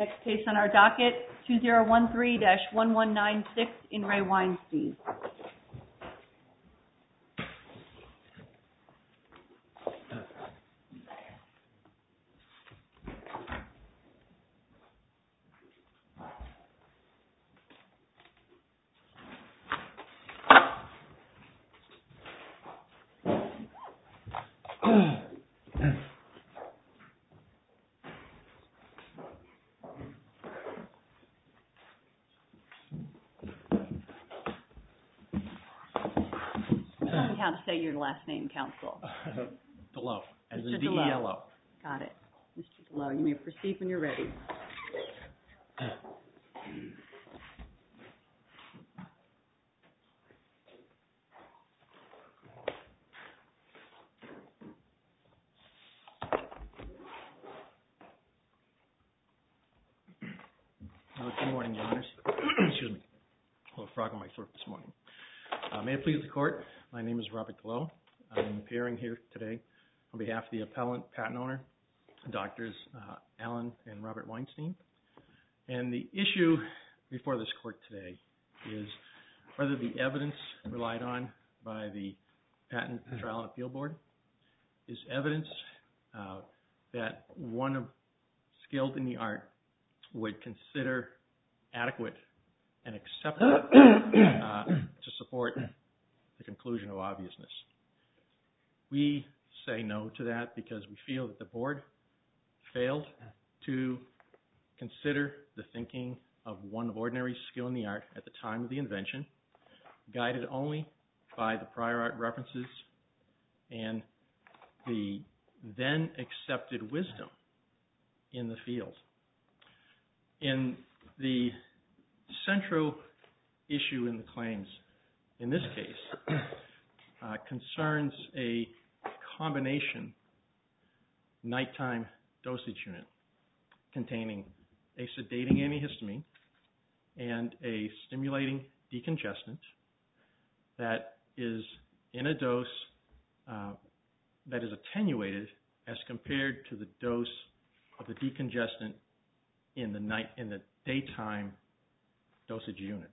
Next case on our docket, 2013-1196, In re Weinstein. Tell me how to say your last name, counsel. DeLow, as in Mr. D-E-L-O. Got it. Mr. DeLow, you may proceed when you're ready. Good morning, Your Honors. Excuse me. A little frog in my throat this morning. May it please the Court, my name is Robert DeLow. I'm appearing here today on behalf of the appellant patent owner, Drs. Alan and Robert Weinstein. And the issue before this Court today is whether the evidence relied on by the Patent Trial and Appeal Board is evidence that one skilled in the art would consider adequate and acceptable to support the conclusion of obviousness. We say no to that because we feel that the Board failed to consider the thinking of one of ordinary skill in the art at the time of the invention, guided only by the prior art references and the then accepted wisdom in the field. In the central issue in the claims in this case concerns a combination nighttime dosage unit containing a sedating antihistamine and a stimulating decongestant that is in a dose that is attenuated as compared to the dose of the decongestant in the daytime dosage unit.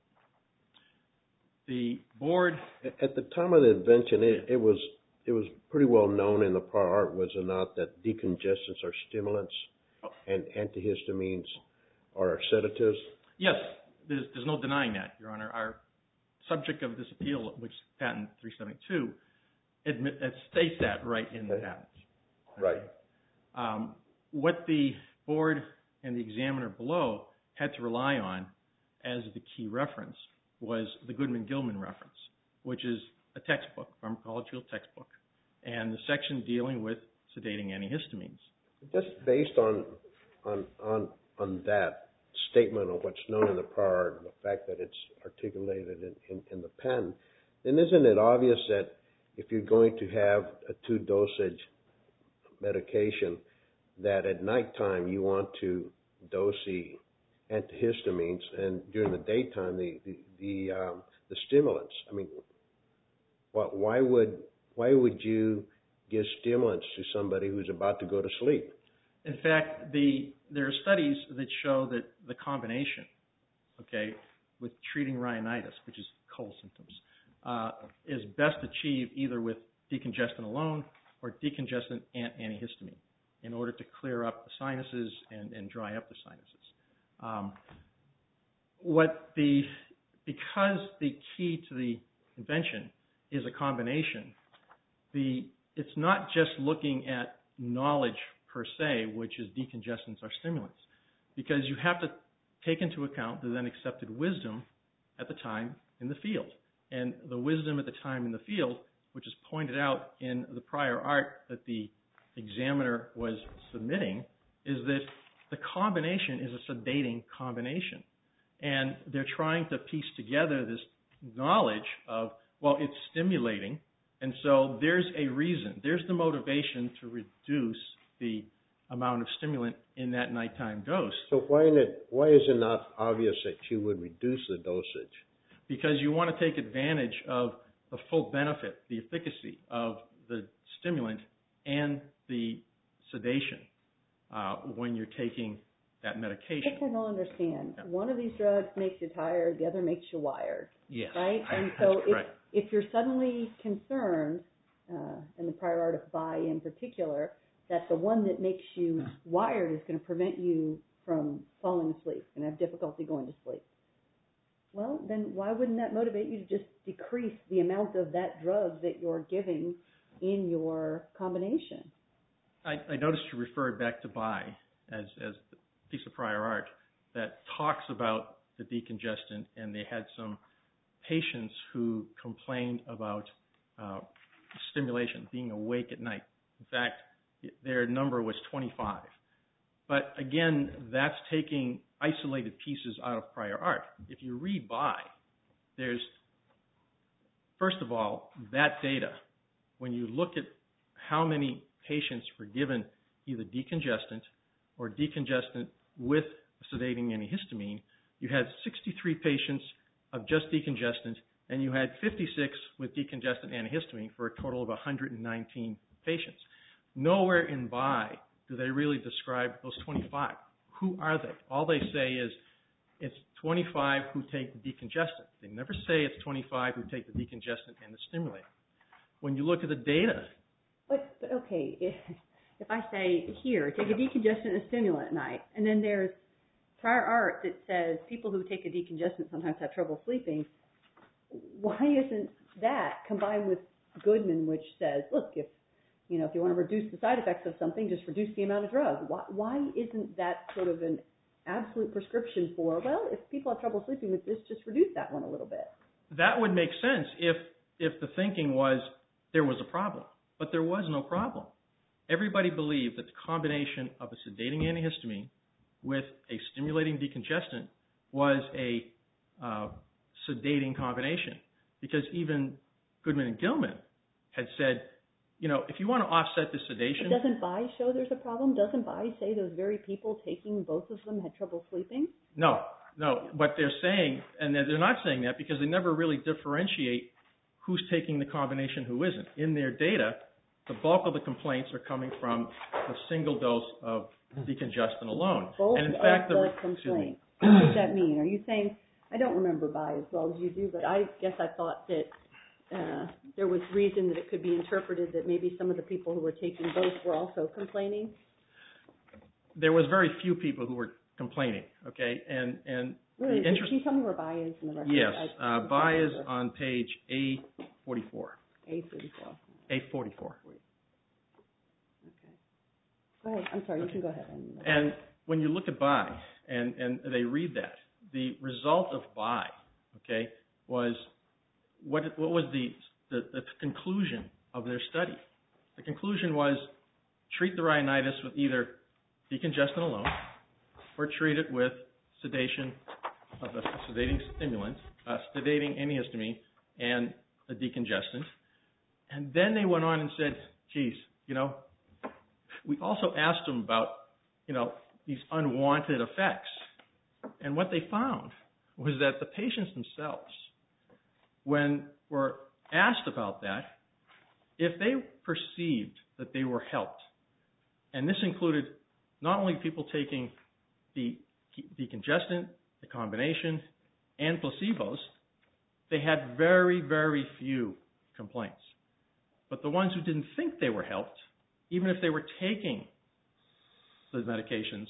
The Board, at the time of the invention, it was pretty well known in the prior art, was it not, that decongestants are stimulants and antihistamines are sedatives? Yes, there's no denying that, Your Honor. Our subject of this appeal, which is Patent 372, it states that right in the patent. Right. What the Board and the examiner below had to rely on as the key reference was the Goodman-Gilman reference, which is a textbook, pharmacological textbook, and the section dealing with sedating antihistamines. Just based on that statement of what's known in the prior art and the fact that it's articulated in the pen, then isn't it obvious that if you're going to have a two-dosage medication, that at nighttime you want to dose the antihistamines and during the daytime the stimulants? I mean, why would you give stimulants to somebody who's about to go to sleep? In fact, there are studies that show that the combination, with treating rhinitis, which is cold symptoms, is best achieved either with decongestant alone or decongestant and antihistamine in order to clear up the sinuses and dry up the sinuses. Because the key to the invention is a combination, it's not just looking at knowledge per se, which is decongestants or stimulants, because you have to take into account the then accepted wisdom at the time in the field. And the wisdom at the time in the field, which is pointed out in the prior art that the examiner was submitting, is that the combination is a sedating combination. And they're trying to piece together this knowledge of, well, it's stimulating, and so there's a reason. There's the motivation to reduce the amount of stimulant in that nighttime dose. So why is it not obvious that you would reduce the dosage? Because you want to take advantage of the full benefit, the efficacy of the stimulant and the sedation when you're taking that medication. I don't understand. Yeah. One of these drugs makes you tired, the other makes you wired. Yes. Right? And That's so correct. if you're suddenly concerned, in the prior art of Bai in particular, that the one that makes you wired is going to prevent you from falling asleep and have difficulty going to sleep, well, then why wouldn't that motivate you to just decrease the amount of that drug that you're giving in your combination? I noticed you referred back to Bai as a piece of prior art that talks about the decongestant, and they had some patients who complained about stimulation, being awake at night. In fact, their number was 25. But again, that's taking isolated pieces out of prior art. If you read Bai, there's, first of all, that data. When you look at how many patients were given either decongestant or decongestant with sedating antihistamine, you had 63 patients of just decongestant, and you had 56 with decongestant antihistamine for a total of 119 patients. Nowhere in Bai do they really describe those 25. Who are they? All they say is it's 25 who take the decongestant. They never say it's 25 who take the decongestant and the stimulant. When you look at the data... But okay, if I say, here, take a decongestant and a stimulant at night, and then there's prior art that says people who take a decongestant sometimes have trouble sleeping, why isn't that combined with Goodman, which says, look, if you want to reduce the side effects of something, just reduce the amount of drug. Why isn't that sort of an absolute prescription for, well, if people have trouble sleeping with this, just reduce that one a little bit? That would make sense if the thinking was there was a problem. But there was no problem. Everybody believed that the combination of a sedating antihistamine with a stimulating decongestant was a sedating combination. Because even Goodman and Gilman had said, if you want to offset the sedation... But doesn't Bai show there's a problem? Doesn't Bai say those very people taking both of them had trouble sleeping? No. What they're saying, and they're not saying that because they never really differentiate who's taking the combination, who isn't. In their data, the bulk of the complaints are coming from the single dose of decongestant alone. Both and in fact, the complaints. What does that mean? Are you saying, I don't remember Bai as well as you do, but I guess I thought that there was reason that it could be interpreted that maybe some of the people who were taking both were also complaining? There was very few people who were complaining, okay? And really, the interest... Can you tell me where Bai is in the record? Yes, Bai is on page A44. A44. A44. Okay. Go ahead. I'm sorry, you can go ahead. And when you look at Bai and they read that, the result of Bai, okay, was what was the conclusion of their study? The conclusion was treat the rhinitis with either decongestant alone or treat it with sedation of a sedating stimulant, sedating antihistamine, and a decongestant. And then they went on and said, geez, we also asked them about, these unwanted effects. And what they found was that the patients themselves, when were asked about that, if they perceived that they were helped, and this included not only people taking the decongestant, the combination, and placebos, they had very, very few complaints. But the ones who didn't think they were helped, even if they were taking the medications,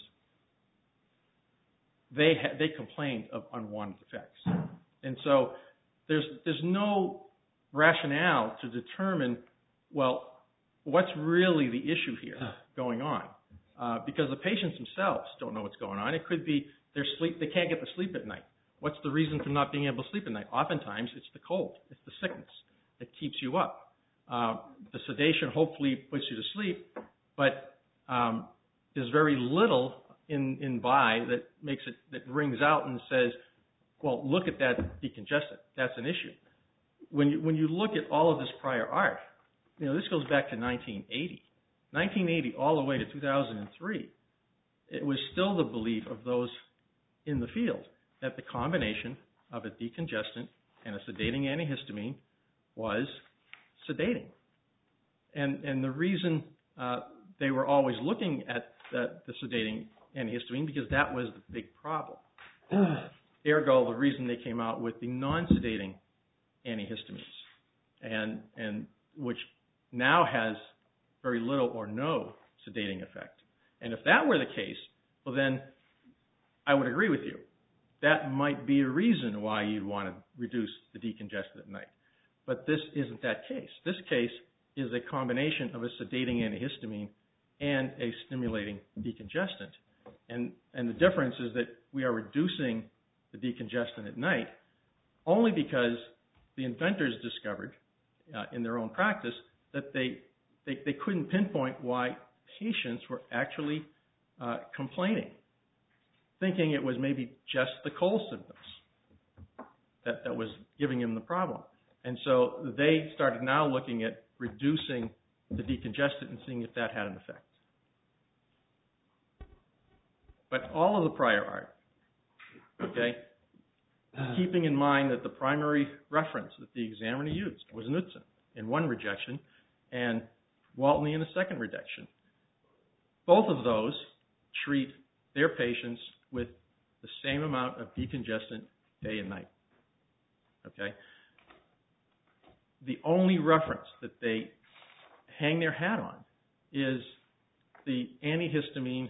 they complained of unwanted effects. And so there's no rationale to determine, well, what's really the issue here going on? Because the patients themselves don't know what's going on. It could be they can't get to sleep at night. What's the reason for not being able to sleep at night? Oftentimes it's the cold, it's the sickness that keeps you up. The sedation hopefully puts you to sleep, but there's very little in Bai that rings out and says, well, look at that decongestant. That's an issue. When you look at all of this prior art, this goes back to 1980. 1980 all the way to 2003, it was still the belief of those in the field that the combination of a decongestant and a sedating antihistamine was sedating. And the reason they were always looking at the sedating antihistamine because that was the big problem. Ergo, the reason they came out with the non-sedating antihistamines, and which now has very little or no sedating effect. And if that were the case, well then I would agree with you. That might be a reason why you'd want to reduce the decongestant at night. But this isn't that case. This case is a combination of a sedating antihistamine and a stimulating decongestant. And the difference is that we are reducing the decongestant at night only because the inventors discovered in their own practice that they couldn't pinpoint why patients were actually complaining, thinking it was maybe just the cold symptoms that was giving them the problem. And so they started now looking at reducing the decongestant and seeing if that had an effect. But all of the prior art, okay, keeping in mind that the primary reference that the examiner used was Knudsen in one rejection and Waltney in a second rejection. Both of those treat their patients with the same amount of decongestant day and night. Okay? The only reference that they hang their hat on is the antihistamine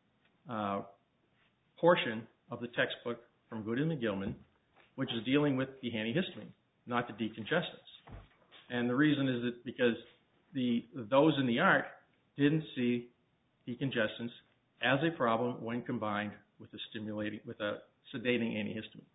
portion of the textbook from Goodin and Gilman, which is dealing with the antihistamine, not the decongestants. And the reason is that because those in the art didn't see decongestants as a problem when combined with a sedating antihistamine.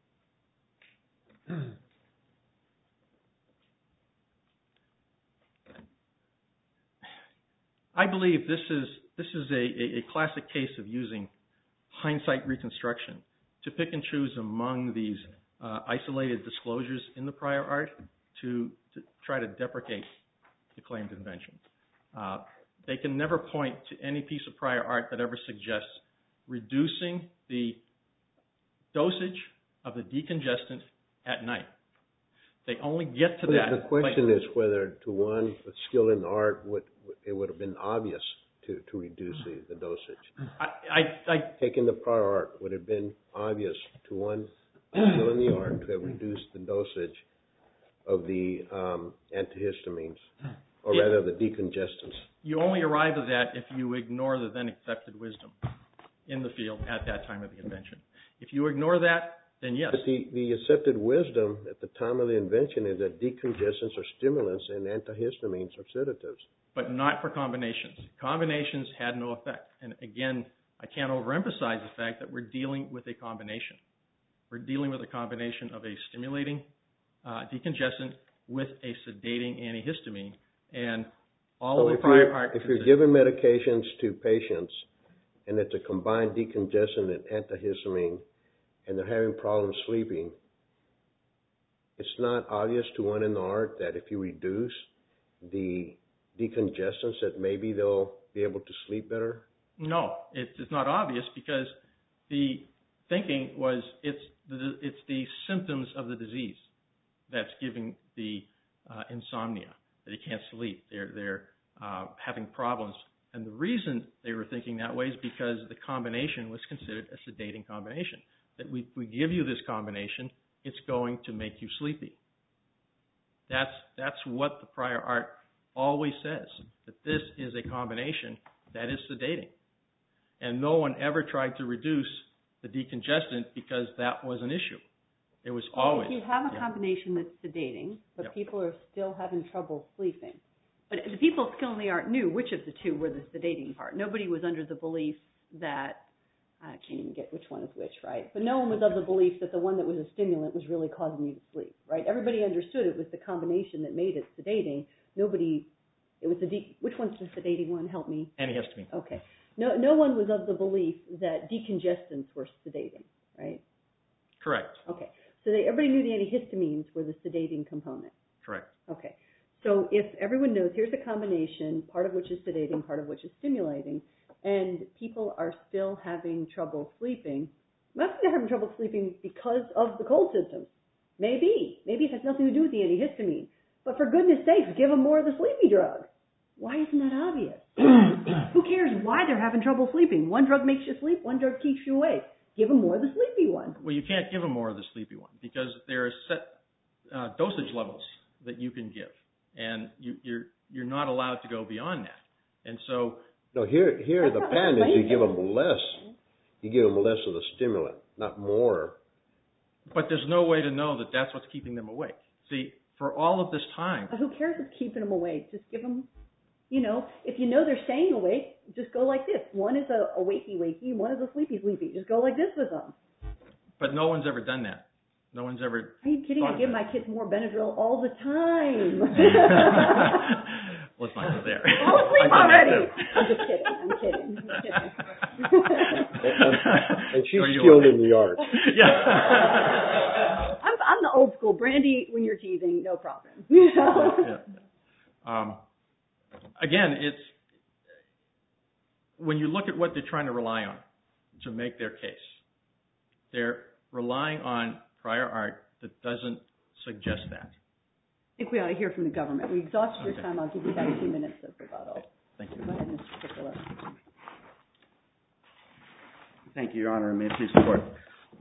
I believe this is a classic case of using hindsight reconstruction to pick and choose among these isolated disclosures in the prior art to try to deprecate the claimed invention. They can never point to any piece of prior art that ever suggests reducing the dosage of the decongestant at night. They only get to that. The question is whether to one with skill in the art it would have been obvious to reduce the dosage. Taking the prior art, would have been obvious to one skill in the art to have reduced the dosage of the antihistamines, or rather the decongestants. You only arrive at that if you ignore the then accepted wisdom in the field at that time of the invention. If you ignore that, then yes. But the accepted wisdom at the time of the invention is that decongestants are stimulants and antihistamines are sedatives. But not for combinations. Combinations had no effect. And again, I can't overemphasize the fact that we're dealing with a combination. We're dealing with a combination of a stimulating decongestant with a sedating antihistamine. And all of the prior art... If you're giving medications to patients and it's a combined decongestant and antihistamine and they're having problems sleeping, it's not obvious to one in the art that if you reduce the decongestants that maybe they'll be able to sleep better? No, it's not obvious because the thinking was it's the symptoms of the disease that's giving the insomnia, that they can't sleep, they're having problems. And the reason they were thinking that way is because the combination was considered a sedating combination. That we give you this combination, it's going to make you sleepy. That's what the prior art always says, that this is a combination that is sedating. And no one ever tried to reduce the decongestant because that was an issue. It was always... If you have a combination that's sedating, but people are still having trouble sleeping. But the people of skill in the art knew which of the two were the sedating part. Nobody was under the belief that... I can't even get which one is which, right? But no one was of the belief that the one that was a stimulant was really causing you to sleep, right? Everybody understood it was the combination that made it sedating. Which one's the sedating one? Help me. Antihistamine. Okay. No one was of the belief that decongestants were sedating, right? Correct. Okay. So everybody knew the antihistamines were the sedating component. Correct. Okay. So if everyone knows here's a combination, part of which is sedating, part of which is stimulating, and people are still having trouble sleeping, must be they're having trouble sleeping because of the cold symptoms. Maybe it has nothing to do with the antihistamine. But for goodness sakes, give them more of the sleepy drug. Why isn't that obvious? Who cares why they're having trouble sleeping? One drug makes you sleep, one drug keeps you awake. Give them more of the sleepy one. Well, you can't give them more of the sleepy one because there are set dosage levels that you can give, and you're not allowed to go beyond that. And so, no, here the pen is you give them less. You give them less of the stimulant, not more. But there's no way to know that that's what's keeping them awake. See, for all of this time, Who cares what's keeping them awake? Just give them. If you know they're staying awake, just go like this. One is a wakey-wakey, one is a sleepy-sleepy. Just go like this with them. But no one's ever done that. No one's ever... Are you kidding? I give my kids more Benadryl all the time. Let's not go there. Fall asleep already. I'm just kidding. And she's skilled in the art. Yeah. I'm the old school. Brandy, when you're teething, no problem. Yeah. Again, it's when you look at what they're trying to rely on to make their case, they're relying on prior art that doesn't suggest that. I think we ought to hear from the government. We exhausted your time. I'll give you back 2 minutes of rebuttal. Thank you. Go ahead, Mr. Piccolo. Thank you, Your Honor, and may it please the Court.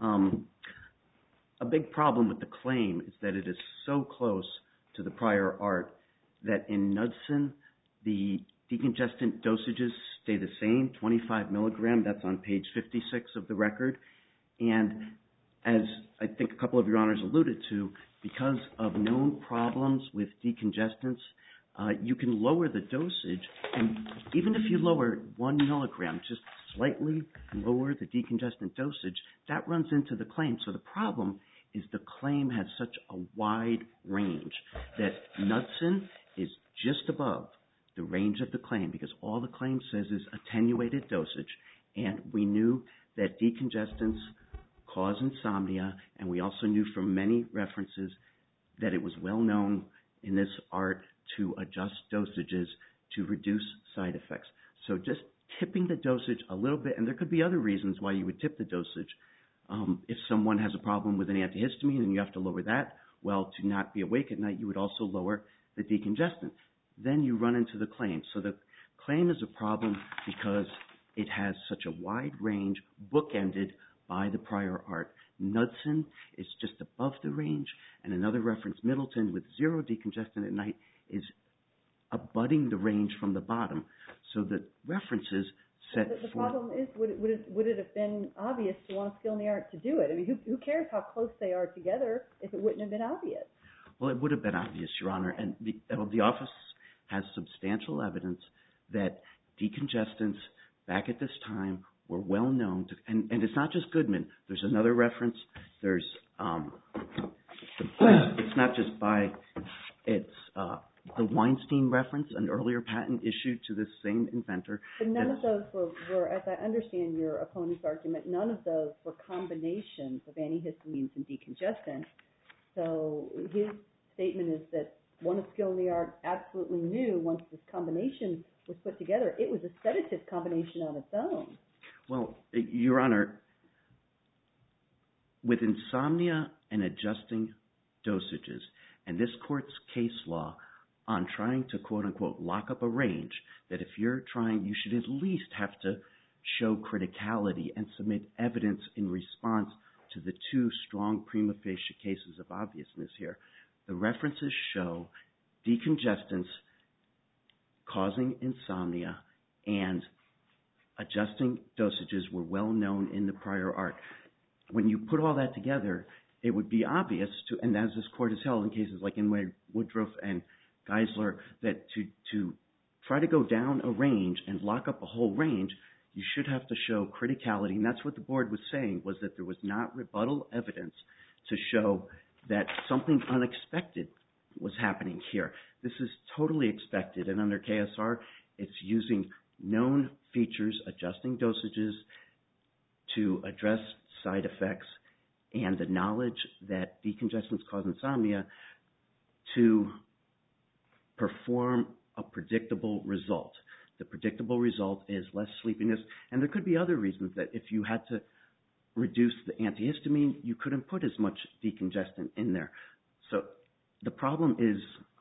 A big problem with the claim is that it is so close to the prior art that in Knudsen, the decongestant dosages stay the same, 25 milligram. That's on page 56 of the record. And as I think a couple of Your Honors alluded to, because of known problems with decongestants, you can lower the dosage. And even if you lower 1 milligram, just slightly lower the decongestant dosage, that runs into the claim. So the problem is the claim has such a wide range that Knudsen is just above the range of the claim because all the claim says is attenuated dosage. And we knew that decongestants cause insomnia, and we also knew from many references that it was well known in this art to adjust dosages to reduce side effects. So just tipping the dosage a little bit, and there could be other reasons why you would tip the dosage. If someone has a problem with an antihistamine and you have to lower that, well, to not be awake at night, you would also lower the decongestant. Then you run into the claim. So the claim is a problem because it has such a wide range, bookended by the prior art. Knudsen is just above the range, and another reference, Middleton, with 0 decongestant at night, is abutting the range from the bottom. So the references set The forth... problem is, would it have been obvious to one of skill in the art to do it? I mean, who cares how close they are together if it wouldn't have been obvious? Well, it would have been obvious, Your Honor, and the office has substantial evidence that decongestants back at this time were well known to, and it's not just Goodman. There's another reference. There's it's not just by the Weinstein reference, an earlier patent issued to this same inventor. But none of those were, as I understand your opponent's argument, none of those were combinations of antihistamines and decongestants. So his statement is that one of skill in the art absolutely knew once this combination was put together, it was a sedative combination on its own. Well, Your Honor, with insomnia and adjusting dosages, and this court's case law on trying to, quote-unquote, lock up a range, that if you're trying, you should at least have to show criticality and submit evidence in response to the 2 strong prima facie cases of obviousness here. The references show decongestants causing insomnia and adjusting dosages were well known in the prior art. When you put all that together, it would be obvious to, and as this court has held in cases like in Woodruff and Geisler, that to try to go down a range and lock up a whole range, you should have to show criticality. And that's what the board was saying, was that there was not rebuttal evidence to show that something unexpected was happening here. This is totally expected, and under KSR, it's using known features, adjusting dosages to address side effects, and the knowledge that decongestants cause insomnia to perform a predictable result. The predictable result is less sleepiness, and there could be other reasons that if you had to reduce the antihistamine, you couldn't put as much decongestant in there. So the problem is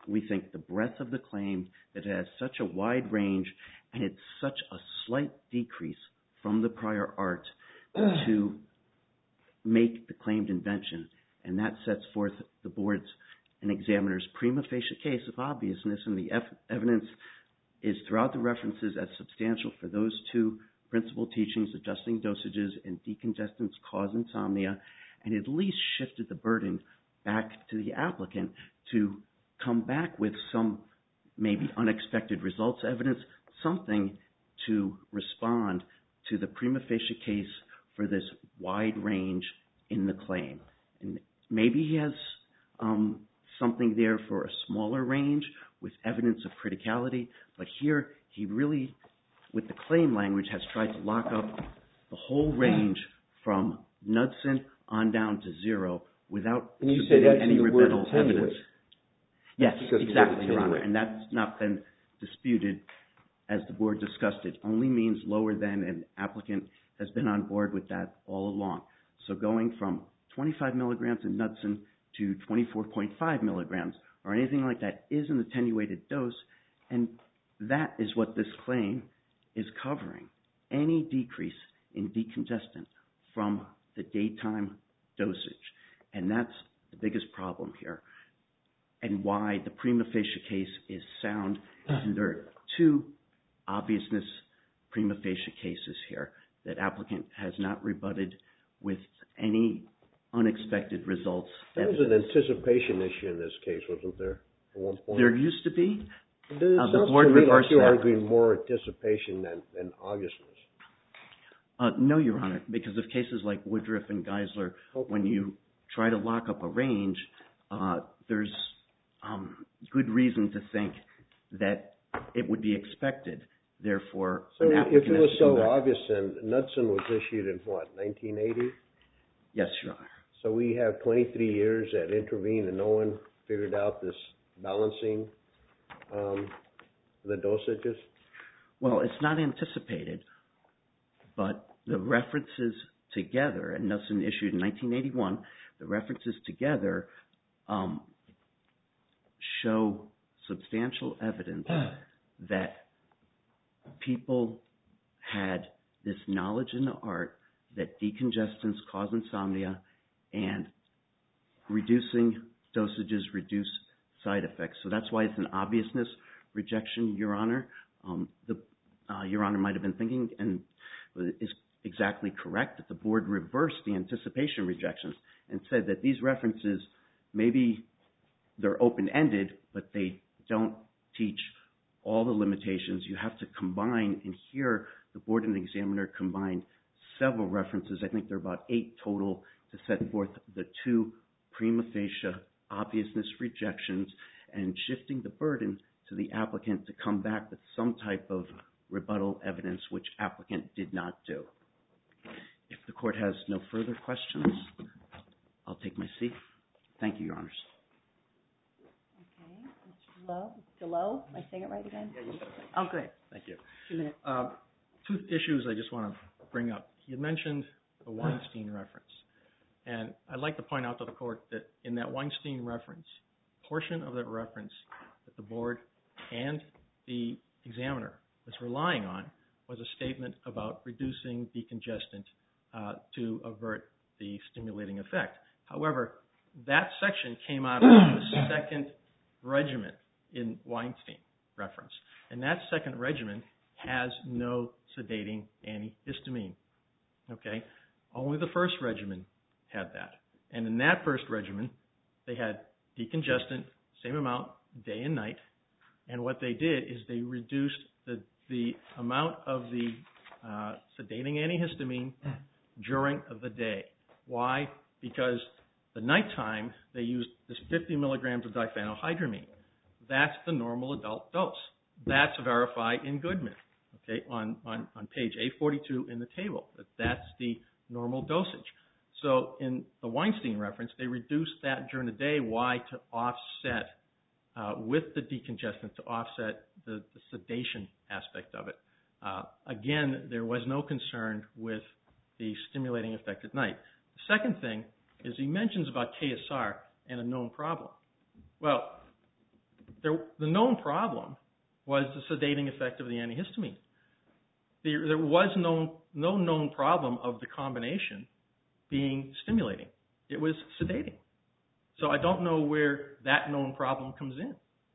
we think, the breadth of the claim, that it has such a wide range and it's such a slight decrease from the prior art to make the claimed invention. And that sets forth the board's and examiner's prima facie case of obviousness, and the evidence is throughout the references as substantial for those two principal teachings, adjusting dosages and decongestants cause insomnia, and at least shifted the burden back to the applicant to come back with some maybe unexpected results evidence, something to respond to the prima facie case for this wide range in the claim. And maybe he has something there for a smaller range with evidence of criticality, but here he really, with the claim language, has tried to lock up the whole range from Knudsen on down to 0 without submitting any rebuttal evidence. Yes, exactly, Your Honor, and that's not been disputed as the board discussed. It only means lower than, and applicant has been on board with that all along. So going from 25 milligrams in Knudsen to 24.5 milligrams or anything like that is an attenuated dose, and that is what this claim is covering. Any decrease in decongestant from the daytime dosage, and that's the biggest problem here, and why the prima facie case is sound. And there are two obviousness prima facie cases here that applicant has not rebutted with any unexpected results. There was an anticipation issue in this case, wasn't there, at one point? There used to be. The board reversed that. You're arguing more anticipation than obviousness. No, Your Honor, because of cases like Woodruff and Geisler, when you try to lock up a range, there's good reason to think that it would be expected. Therefore, so if it was so obvious, then Knudsen was issued in what, 1980? Yes, Your Honor. So we have 23 years that intervened and no one figured out this balancing the dosages? Well, it's not anticipated, but the references together, and Knudsen issued in 1981, the references together show substantial evidence that people had this knowledge in the art that decongestants cause insomnia and reducing dosages reduce side effects. So that's why it's an obviousness rejection, Your Honor. Your Honor might have been thinking, and is exactly correct, that the board reversed the anticipation rejections and said that these references, maybe they're open-ended, but they don't teach all the limitations. You have to combine, and here the board and the examiner combined several references. I think there are about 8 total to set forth the two prima facie obviousness rejections and shifting the burden to the applicant to come back with some type of rebuttal evidence, which applicant did not do. If the court has no further questions, I'll take my seat. Thank you, Your Honors. Okay, Mr. Lowe, am I saying it right again? Yeah, you said it right. Oh, good. Thank you. 2 minutes. 2 issues I just want to bring up. You mentioned the Weinstein reference. And I'd like to point out to the court that in that Weinstein reference, portion of that reference that the board and the examiner was relying on was a statement about reducing decongestant to avert the stimulating effect. However, that section came out of the second regimen in Weinstein reference. And that second regimen has no sedating antihistamine. Okay? Only the first regimen had that. And in that first regimen, they had decongestant, same amount, day and night. And what they did is they reduced the amount of the sedating antihistamine during the day. Why? Because the nighttime, they used this 50 milligrams of diphenylhydramine. That's the normal adult dose. That's verified in Goodman, okay, on page 842 in the table. That's the normal dosage. So in the Weinstein reference, they reduced that during the day. Why? To offset, with the decongestant, to offset the sedation aspect of it. Again, there was no concern with the stimulating effect at night. The second thing is he mentions about KSR and a known problem. Well, the known problem was the sedating effect of the antihistamine. There was no known problem of the combination being stimulating. It was sedating. So I don't know where that known problem comes in.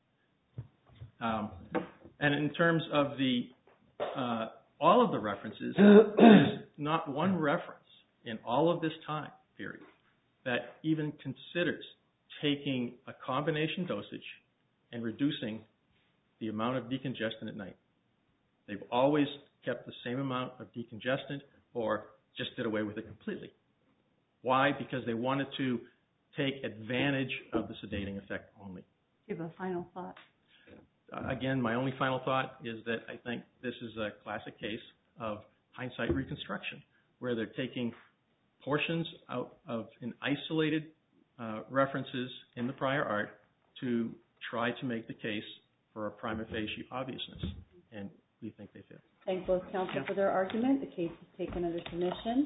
And in terms of all of the references, there's not one reference in all of this time period that even considers taking a combination dosage and reducing the amount of decongestant at night. They've always kept the same amount of decongestant or just did away with it completely. Why? Because they wanted to take advantage of the sedating effect only. Do you have a final thought? Again, my only final thought is that I think this is a classic case of hindsight reconstruction, where they're taking portions out of an isolated references in the prior art to try to make the case for a prima facie obviousness, and we think they failed. Thank both counsel for their argument. The case is taken under submission.